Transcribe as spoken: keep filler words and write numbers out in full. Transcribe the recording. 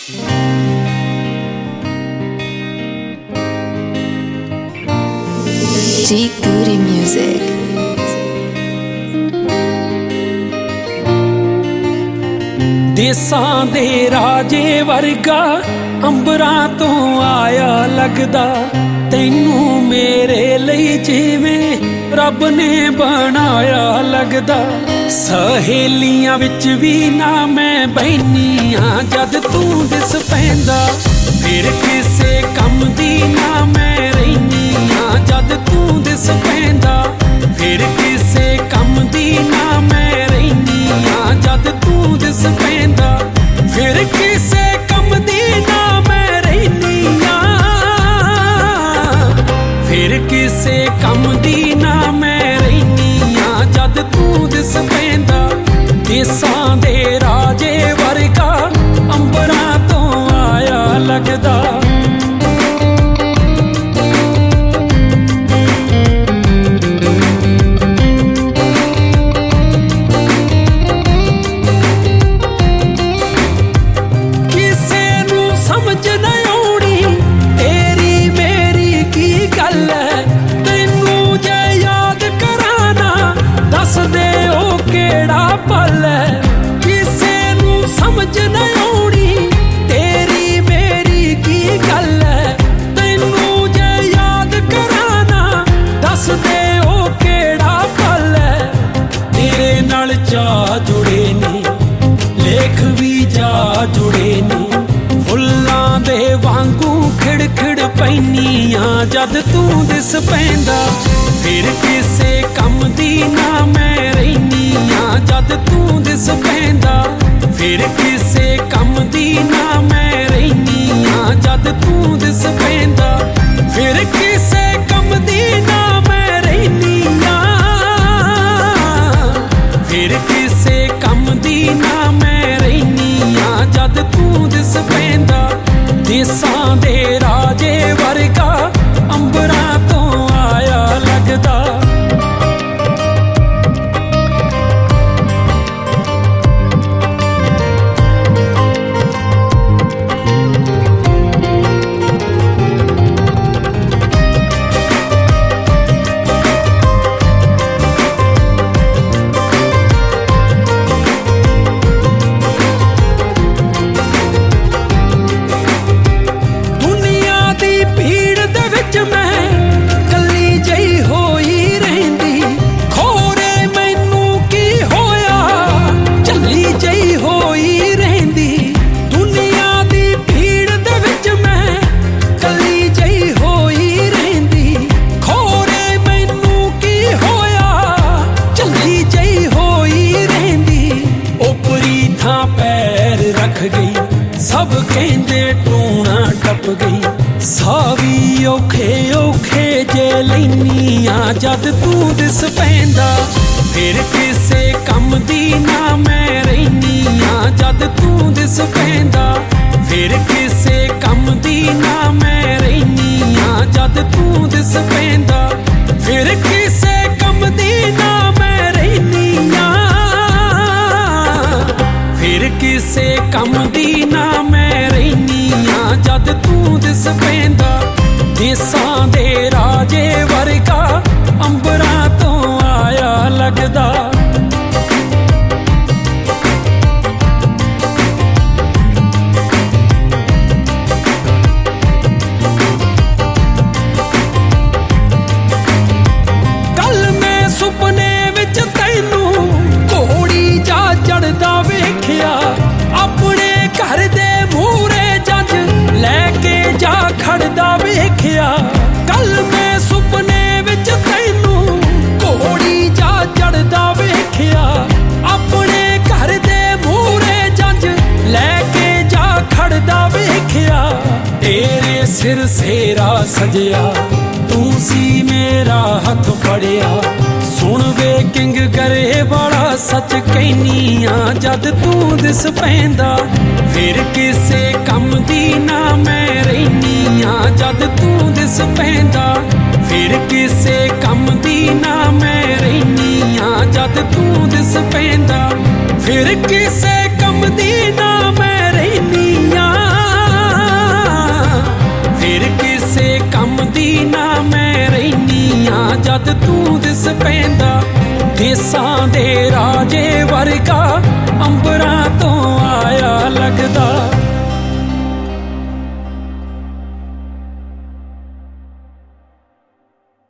G Goody Music. ਦੇਸਾਂ ਦੇ ਰਾਜੇ ਵਰਗਾ ਅੰਬਰਾਂ ਤੋਂ ਆਇਆ ਲੱਗਦਾ, ਤੈਨੂੰ ਮੇਰੇ ਲਈ ਜਿਵੇਂ ਰੱਬ ਨੇ ਬਣਾਇਆ ਲੱਗਦਾ। ਸਹੇਲੀਆਂ ਵਿੱਚ ਵੀ ਨਾ ਮੈਂ ਬੈਨੀ ਆਂ ਜਦ ਤੂੰ ਦਿਸ ਪੈਂਦਾ, ਫਿਰ ਕਿਸੇ ਕੰਮ ਦੀ ਨਾ ਮੈਂ ਰਹਿਨੀ ਆਂ ਜਦ ਤੂੰ ਦਿਸ ਪੈਂਦਾ, ਫਿਰ ਕਿਸੇ ਕੰਮ ਦੀ ਨਾ ਮੈਂ ਰਹਿਨੀ ਆਂ ਜਦ ਤੂੰ ਦਿਸ ਪੈਂਦਾ, ਫਿਰ ਕਿਸੇ ਕੰਮ ਦੀ ਨਾ ਮੈਂ ਰਹਿਨੀ ਆਂ, ਫਿਰ ਕਿਸੇ ਕੰਮ ਦੀ ਨਾ ਮੈਂ ਰਹਿਨੀ ਆਂ ਜਦ ਤੂੰ ਦਿਸ ਪੈਂਦਾ। ਦੇਸਾਂ ਦੇ ਰਾਜੇ ਵਰਗਾ ਅੰਬਰਾਂ ਤੋਂ ਆਇਆ ਲੱਗਦਾ। ਜੁੜੇ ਨੇ ਲੇਖ ਵੀ ਜਾ ਜੁੜੇ ਨੇ, ਫੁੱਲਾਂ ਦੇ ਵਾਂਗੂ ਖਿੜ ਖਿੜ ਪੈਨੀਆਂ ਜਦ ਤੂੰ ਦਿਸ ਪੈਂਦਾ, ਫਿਰ ਕਿਸੇ ਕੰਮ ਦੀ ਨਾ ਮੈਂ ਰਹਿਨੀ ਆਂ ਜਦ ਤੂੰ ਦਿਸ ਪੈਂਦਾ, ਫਿਰ ਕਿਸੇ ਕੰਮ ਦੀ ਨਾ ਮੈਂ ਰਹਿਨੀ ਆਂ ਜਦ ਤੂੰ ਦਿਸ ਪੈਂਦਾ, ਫਿਰ ਕਿਸੇ ਕੰਮ ਦੀ ਨਾ ਮੈਂ ਰਹਿਨੀ ਆਂ, ਫਿਰ ਕਿਸੇ ਕੰਮ ਦੀ ਨਾ ਮੈਂ ਰਹਿਨੀ ਆਂ ਜਦ ਤੂੰ ਦਿਸ ਪੈਂਦਾ। ਦੇਸਾਂ ਦੇ ਰਾਜੇ ਵਰਗਾ ਅੰਬਰਾਂ ਤੋਂ ਆਇਆ ਲੱਗਦਾ। ਸਭ ਕਹਿੰਦੇ ਟੂਣਾ ਟੱਪ ਗਈ, ਸਾਹ ਵੀ ਔਖੇ ਔਖੇ ਜੇ ਲੈਨੀ ਆਂ ਜਦ ਤੂੰ ਦਿਸ ਪੈਂਦਾ, ਫਿਰ ਕਿਸੇ ਕੰਮ ਦੀ ਨਾ ਮੈਂ ਰਹਿਨੀ ਆਂ ਜਦ ਤੂੰ ਦਿਸ ਪੈਂਦਾ, ਫਿਰ ਕਿਸੇ ਕੰਮ ਦੀ ਨਾ ਮੈਂ ਰਹਿਨੀ ਆਂ ਜਦ ਤੂੰ ਦਿਸ ਪੈਂਦਾ, ਫਿਰ ਕਿਸੇ ਕੰਮ ਦੀ ਨਾ ਮੈਂ ਰਹਿਨੀ ਆਂ, ਫਿਰ ਕਿਸੇ ਕੰਮ ਦੀ ਨਾ ਮੈਂ ਰਹਿਨੀ ਆਂ ਜਦ ਤੂੰ ਦਿਸ ਪੈਂਦਾ। ਦੇਸਾਂ ਦੇ ਰਾਜੇ ਵਰਗਾ ਅੰਬਰਾਂ ਤੋਂ ਆਇਆ ਲੱਗਦਾ। ਕੱਲ ਮੈਂ ਸੁਪਨੇ ਵਿੱਚ ਤੈਨੂੰ ਘੋੜੀ ਜਾ ਚੜਦਾ ਵੇਖਿਆ, ਆਪਣੇ ਘਰ ਦੇ ਮੂਹਰੇ ਜੰਝ ਲੈ ਕੇ ਜਾ ਖੜਦਾ ਵੇਖਿਆ। ਕੱਲ ਮੈਂ ਸੁਪਨੇ ਵਿੱਚ ਤੈਨੂੰ ਘੋੜੀ ਜਾ ਚੜਦਾ ਵੇਖਿਆ, ਆਪਣੇ ਘਰ ਦੇ ਮੂਹਰੇ ਜੰਝ ਲੈ ਕੇ ਜਾ ਖੜਦਾ ਵੇਖਿਆ। ਤੇਰੇ ਸਿਰ ਸੇਰਾ ਸਜਿਆ, ਤੂੰ ਸੀ ਮੇਰਾ ਹੱਥ ਫੜਿਆ, ਸੁਣ ਵੇ ਕਿੰਗ ਕਰੇ ਬੜਾ ਸੱਚ ਕਹਿਨੀ ਆਂ ਜਦ ਤੂੰ ਦਿਸ ਪੈਂਦਾ, ਫਿਰ ਕਿਸੇ ਕੰਮ ਦੀ ਨਾ ਮੈਂ ਰਹਿਨੀ ਆਂ ਜਦ ਤੂੰ ਦਿਸ ਪੈਂਦਾ, ਫਿਰ ਕਿਸੇ ਕੰਮ ਦੀ ਨਾ ਮੈਂ ਰਹਿਨੀ ਆਂ ਜਦ ਤੂੰ ਦਿਸ ਪੈਂਦਾ, ਫਿਰ ਕਿਸੇ ਕੰਮ ਦੀ ਨਾ ਮੈਂ ਰਹਿਨੀ ਆਂ, ਸੋਚਦੀ ਨਾ ਮੈਂ ਰਹਿਨੀ ਆ ਜਦ ਤੂੰ ਦਿਸ ਪੈਂਦਾ। ਦੇਸਾਂ ਦੇ ਰਾਜੇ ਵਰਗਾ ਅੰਬਰਾਂ ਤੋਂ ਆਇਆ ਲੱਗਦਾ।